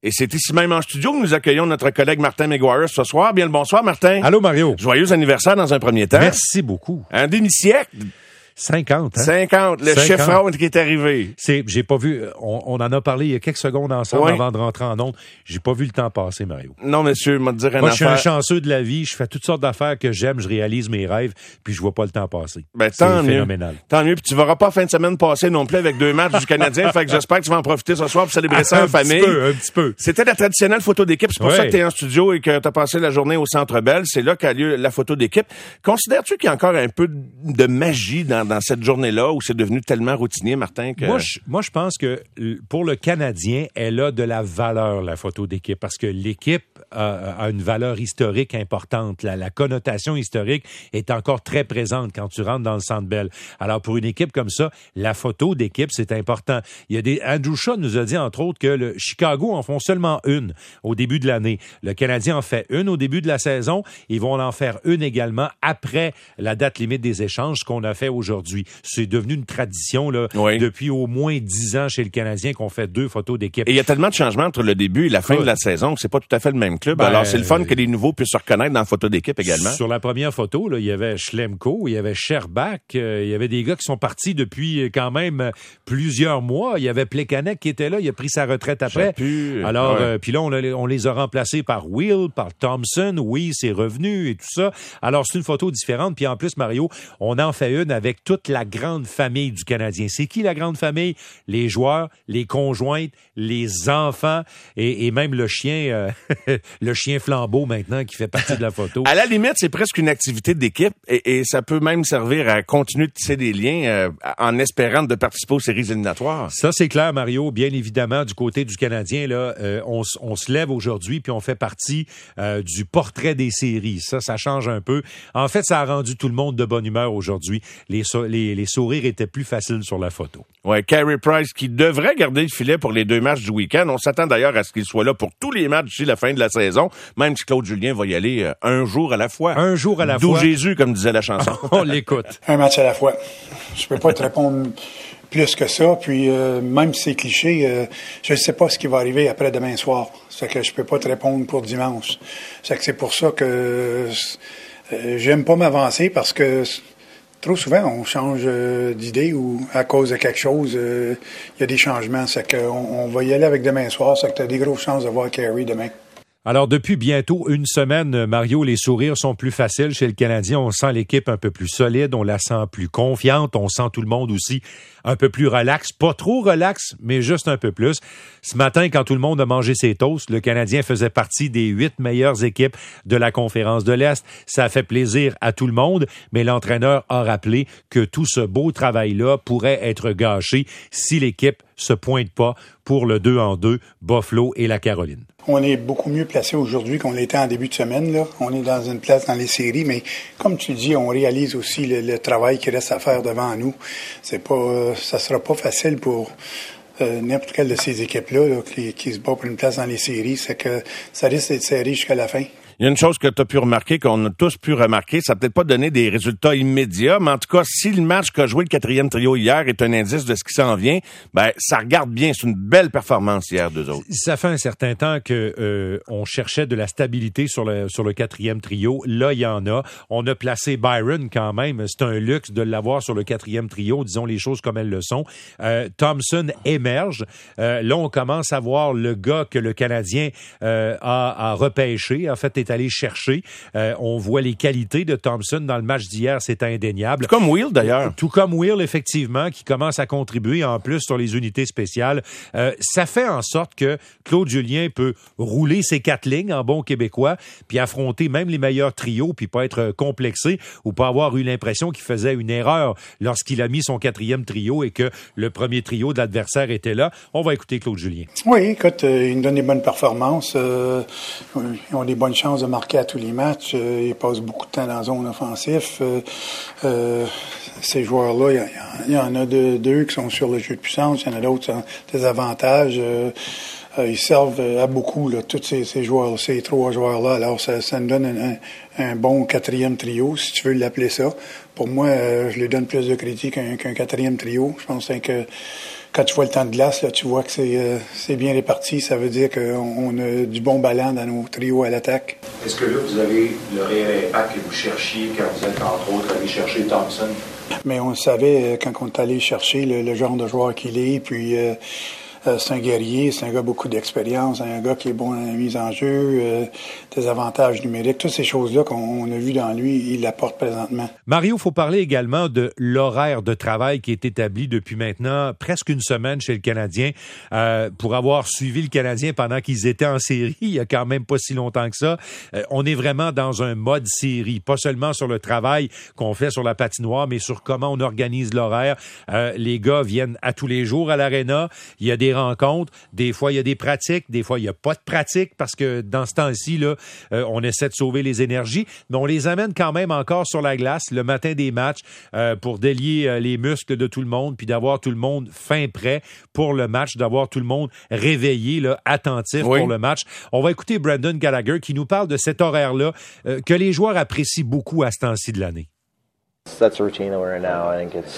Et c'est ici même en studio que nous accueillons notre collègue Martin McGuire ce soir. Bien le bonsoir, Martin. Allô, Mario. Joyeux anniversaire dans un premier temps. Merci beaucoup. Un demi-siècle. 50, hein? 50, le chiffron qui est arrivé. J'ai pas vu, on en a parlé il y a quelques secondes ensemble avant de rentrer en ondes. J'ai pas vu le temps passer, Mario. Non, monsieur, m'a dire Moi, je suis un chanceux de la vie. Je fais toutes sortes d'affaires que j'aime, je réalise mes rêves, puis je vois pas le temps passer. Ben, c'est phénoménal. Tant mieux. Puis tu verras pas fin de semaine passer non plus avec 2 matchs du Canadien. Fait que j'espère que tu vas en profiter ce soir pour célébrer ça en famille. Un petit peu. C'était la traditionnelle photo d'équipe. C'est pour ça que t'es en studio et que t'as passé la journée au Centre Bell. C'est là qu'a lieu la photo d'équipe. Considères-tu qu'il y a encore un peu de magie dans cette journée-là où c'est devenu tellement routinier, Martin? Que... Moi, je pense que pour le Canadien, elle a de la valeur, la photo d'équipe, parce que l'équipe a une valeur historique importante. La connotation historique est encore très présente quand tu rentres dans le Centre Bell. Alors, pour une équipe comme ça, la photo d'équipe, c'est important. Andrew Shaw nous a dit, entre autres, que le Chicago en font seulement une au début de l'année. Le Canadien en fait une au début de la saison. Ils vont en faire une également après la date limite des échanges, ce qu'on a fait aujourd'hui. C'est devenu une tradition là, depuis au moins 10 ans chez le Canadien qu'on fait 2 photos d'équipe. Et il y a tellement de changements entre le début et la fin de la saison que c'est pas tout à fait le même club. Alors, c'est le fun que les nouveaux puissent se reconnaître dans la photo d'équipe également. Sur la première photo, là, il y avait Schlemko, il y avait Scherbak, il y avait des gars qui sont partis depuis3plusieurs mois. Il y avait Plekanec qui était là, il a pris sa retraite après. Alors, puis là, on les a remplacés par Will, par Thompson. Oui, c'est revenu et tout ça. Alors, c'est une photo différente. Puis en plus, Mario, on en fait une avec toute la grande famille du Canadien. C'est qui la grande famille? Les joueurs, les conjointes, les enfants et même le chien, le chien flambeau maintenant qui fait partie de la photo. À la limite, c'est presque une activité d'équipe et ça peut même servir à continuer de tisser des liens en espérant de participer aux séries éliminatoires. Ça, c'est clair, Mario. Bien évidemment, du côté du Canadien, là, on se lève aujourd'hui puis on fait partie du portrait des séries. Ça change un peu. En fait, ça a rendu tout le monde de bonne humeur aujourd'hui. Les sourires étaient plus faciles sur la photo. Ouais, Carey Price qui devrait garder le filet pour les 2 matchs du week-end. On s'attend d'ailleurs à ce qu'il soit là pour tous les matchs d'ici la fin de la saison, même si Claude Julien va y aller un jour à la fois. Un jour à la fois. D'où Jésus, comme disait la chanson. On l'écoute. Un match à la fois. Je peux pas te répondre plus que ça. Puis même si c'est cliché, je ne sais pas ce qui va arriver après demain soir. C'est que je peux pas te répondre pour dimanche. C'est pour ça que j'aime pas m'avancer parce que trop souvent, on change d'idée ou à cause de quelque chose, il y a des changements. C'est qu'on va y aller avec demain soir. C'est que tu as des grosses chances de voir Carey demain. Alors, depuis bientôt une semaine, Mario, les sourires sont plus faciles chez le Canadien. On sent l'équipe un peu plus solide, on la sent plus confiante, on sent tout le monde aussi un peu plus relax. Pas trop relax, mais juste un peu plus. Ce matin, quand tout le monde a mangé ses toasts, le Canadien faisait partie des 8 meilleures équipes de la Conférence de l'Est. Ça a fait plaisir à tout le monde, mais l'entraîneur a rappelé que tout ce beau travail-là pourrait être gâché si l'équipe se pointe pas pour le 2-en-2, Buffalo et la Caroline. On est beaucoup mieux placé aujourd'hui qu'on l'était en début de semaine. Là. On est dans une place dans les séries, mais comme tu dis, on réalise aussi le travail qui reste à faire devant nous. Ça sera pas facile pour n'importe quelle de ces équipes-là là, qui se bat pour une place dans les séries. C'est que ça risque d'être serré jusqu'à la fin. Il y a une chose que tu as pu remarquer, qu'on a tous pu remarquer, ça n'a peut-être pas donné des résultats immédiats, mais en tout cas, si le match qu'a joué le 4e trio hier est un indice de ce qui s'en vient, ça regarde bien. C'est une belle performance hier d'eux autres. Ça fait un certain temps que on cherchait de la stabilité sur le 4e trio. Là, il y en a. On a placé Byron quand même. C'est un luxe de l'avoir sur le 4e trio. Disons les choses comme elles le sont. Thompson émerge. Là, on commence à voir le gars que le Canadien a repêché. En fait, est allé chercher. On voit les qualités de Thompson dans le match d'hier, c'est indéniable. Tout comme Will, d'ailleurs. Tout comme Will, effectivement, qui commence à contribuer en plus sur les unités spéciales. Ça fait en sorte que Claude Julien peut rouler ses 4 lignes en bon québécois, puis affronter même les meilleurs trios, puis pas être complexé ou pas avoir eu l'impression qu'il faisait une erreur lorsqu'il a mis son 4e trio et que le premier trio de l'adversaire était là. On va écouter Claude Julien. Oui, écoute, il nous donne des bonnes performances. Ils ont des bonnes chances de marquer à tous les matchs. Ils passent beaucoup de temps dans la zone offensive. Ces joueurs-là, il y en a deux qui sont sur le jeu de puissance. Il y en a d'autres qui ont des avantages. Ils servent à beaucoup, là, tous ces joueurs, ces 3 joueurs-là. Alors, ça nous donne un bon 4e trio, si tu veux l'appeler ça. Pour moi, je lui donne plus de crédit qu'un 4e trio. Je pense que quand tu vois le temps de glace, là, tu vois que c'est bien réparti. Ça veut dire qu'on a du bon ballon dans nos trios à l'attaque. Est-ce que là, vous avez le réel impact que vous cherchiez quand vous êtes, entre autres, allé chercher Thompson? Mais on le savait quand on est allé chercher le genre de joueur qu'il est, puis c'est un guerrier, c'est un gars beaucoup d'expérience, un gars qui est bon dans la mise en jeu, des avantages numériques, toutes ces choses-là qu'on a vues dans lui, il l'apporte présentement. Mario, il faut parler également de l'horaire de travail qui est établi depuis maintenant presque une semaine chez le Canadien. Pour avoir suivi le Canadien pendant qu'ils étaient en série, il y a quand même pas si longtemps que ça, on est vraiment dans un mode série, pas seulement sur le travail qu'on fait sur la patinoire, mais sur comment on organise l'horaire. Les gars viennent à tous les jours à l'aréna, il y a des rencontres, des fois il y a des pratiques, des fois il n'y a pas de pratiques parce que dans ce temps-ci, là, on essaie de sauver les énergies, mais on les amène quand même encore sur la glace le matin des matchs pour délier les muscles de tout le monde, puis d'avoir tout le monde fin prêt pour le match, d'avoir tout le monde réveillé, là, attentif pour le match. On va écouter Brendan Gallagher qui nous parle de cet horaire-là que les joueurs apprécient beaucoup à ce temps-ci de l'année. That's the routine that we're in now. I think it's,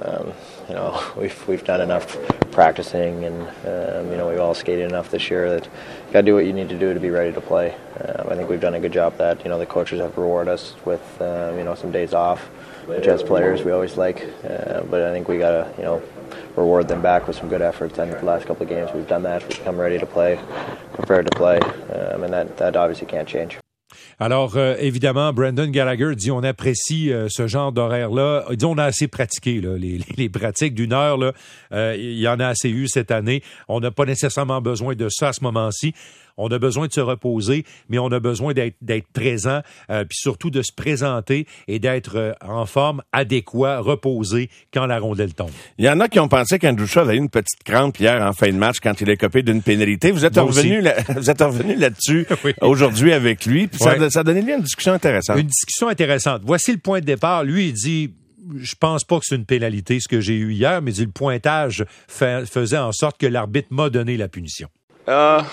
we've done enough practicing, and we've all skated enough this year that you got to do what you need to do to be ready to play. I think we've done a good job that the coaches have rewarded us with some days off, which as players we always like. But I think we got to reward them back with some good efforts. I think the last couple of games we've done that. We've come ready to play, prepared to play, and that obviously can't change. Alors, évidemment, Brendan Gallagher dit on apprécie ce genre d'horaire-là. Il dit on a assez pratiqué là, les pratiques d'une heure. Là, il y en a assez eu cette année. On n'a pas nécessairement besoin de ça à ce moment-ci. On a besoin de se reposer, mais on a besoin d'être présent, puis surtout de se présenter et d'être en forme, adéquat, reposé quand la rondelle tombe. Il y en a qui ont pensé qu'Andrew Shaw avait eu une petite crampe hier en fin de match quand il est copé d'une pénalité. Vous êtes revenu là-dessus oui. Aujourd'hui avec lui, puis ça a donné lieu à une discussion intéressante. Une discussion intéressante. Voici le point de départ. Lui, il dit... Je pense pas que c'est une pénalité, ce que j'ai eu hier, mais il dit le pointage faisait en sorte que l'arbitre m'a donné la punition. Yeah,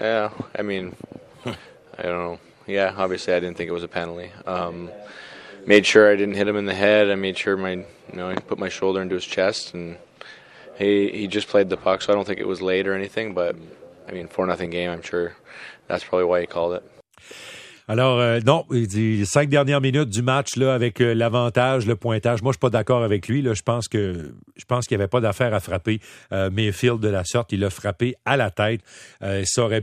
I mean, I don't know. Yeah, obviously I didn't think it was a penalty. Made sure I didn't hit him in the head. I made sure I put my shoulder into his chest, and he just played the puck, so I don't think it was late or anything, but, I mean, 4-0 game, I'm sure that's probably why he called it. Alors, non, il dit 5 dernières minutes du match là avec l'avantage, le pointage. Moi, je suis pas d'accord avec lui. Là, je pense qu'il n'y avait pas d'affaire à frapper Mayfield de la sorte. Il l'a frappé à la tête. Ça aurait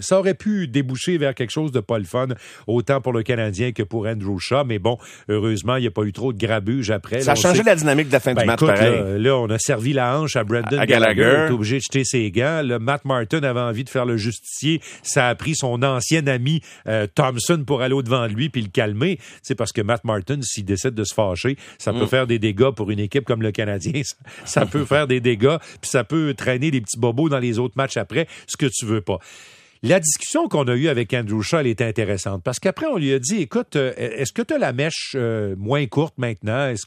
pu déboucher vers quelque chose de pas le fun, autant pour le Canadien que pour Andrew Shaw. Mais bon, heureusement, il n'y a pas eu trop de grabuge après. Ça a changé la dynamique de la fin du match, écoute, pareil. Là, on a servi la hanche à Brendan Gallagher. Il est obligé de jeter ses gants. Là, Matt Martin avait envie de faire le justicier. Ça a pris son ancien ami Thompson pour aller au-devant de lui puis le calmer. C'est parce que Matt Martin, s'il décide de se fâcher, ça peut faire des dégâts pour une équipe comme le Canadien. Ça peut faire des dégâts puis ça peut traîner des petits bobos dans les autres matchs après, ce que tu veux pas. La discussion qu'on a eue avec Andrew Shaw, elle était intéressante parce qu'après, on lui a dit, écoute, est-ce que tu as la mèche moins courte maintenant? Est-ce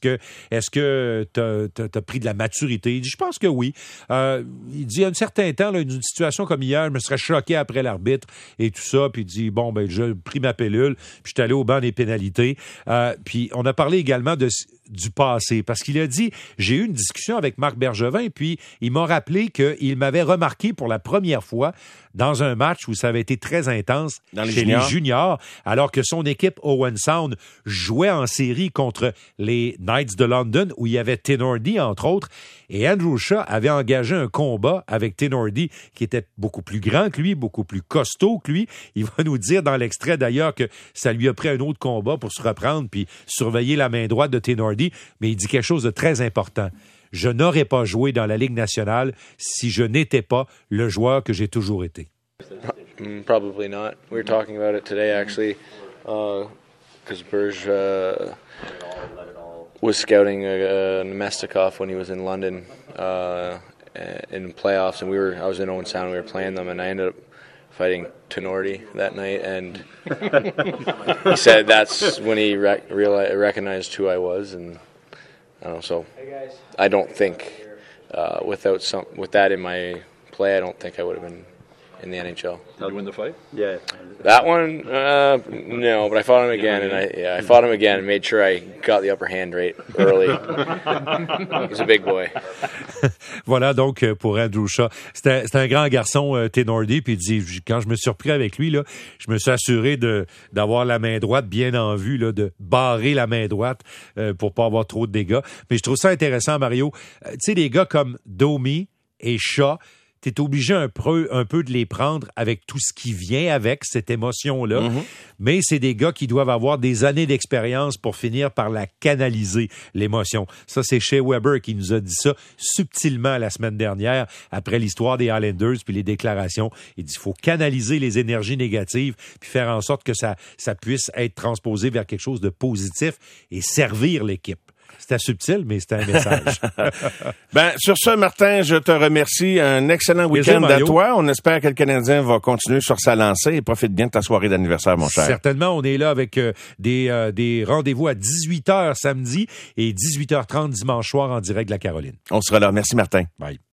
que t'as pris de la maturité? Il dit, je pense que oui. Il dit, il y a un certain temps, là, une situation comme hier, je me serais choqué après l'arbitre et tout ça. Puis il dit, bon, ben j'ai pris ma pilule, puis je suis allé au banc des pénalités. Puis on a parlé également du passé, parce qu'il a dit, j'ai eu une discussion avec Marc Bergevin, puis il m'a rappelé qu'il m'avait remarqué pour la première fois dans un match où ça avait été très intense chez les juniors, alors que son équipe Owen Sound jouait en série contre les Knights de London, où il y avait Tenordi, entre autres, et Andrew Shaw avait engagé un combat avec Tenordi, qui était beaucoup plus grand que lui, beaucoup plus costaud que lui. Il va nous dire dans l'extrait, d'ailleurs, que ça lui a pris un autre combat pour se reprendre puis surveiller la main droite de Tenordi, mais il dit quelque chose de très important. Je n'aurais pas joué dans la Ligue nationale si je n'étais pas le joueur que j'ai toujours été. Probably not. We were talking about it today, actually, because Berge was scouting Nemestikov when he was in London in playoffs, and I was in Owen Sound, and we were playing them, and I ended up fighting Tenordi that night, and he said that's when he recognized who I was, and I don't know, so I don't think with that in my play, I don't think I would have been in the NHL. Did you win the fight? Yeah. That one, no, but I fought him again, and I fought him again and made sure I got the upper hand right early. He's a big boy. Voilà donc pour Andrew Shaw. C'est un grand garçon, Tenordi, puis il dit, quand je me suis repris avec lui, là, je me suis assuré d'avoir la main droite bien en vue, là, de barrer la main droite pour pas avoir trop de dégâts. Mais je trouve ça intéressant, Mario. Tu sais, des gars comme Domi et Shaw, t'es obligé un peu de les prendre avec tout ce qui vient avec cette émotion-là. Mm-hmm. Mais c'est des gars qui doivent avoir des années d'expérience pour finir par la canaliser, l'émotion. Ça, c'est Shea Weber qui nous a dit ça subtilement la semaine dernière, après l'histoire des Islanders puis les déclarations. Il dit, il faut canaliser les énergies négatives puis faire en sorte que ça puisse être transposé vers quelque chose de positif et servir l'équipe. C'était subtil, mais c'était un message. Sur ce, Martin, je te remercie. Un excellent week-end à toi. On espère que le Canadien va continuer sur sa lancée et profite bien de ta soirée d'anniversaire, mon cher. Certainement, on est là avec des rendez-vous à 18h samedi et 18h30 dimanche soir en direct de la Caroline. On sera là. Merci, Martin. Bye.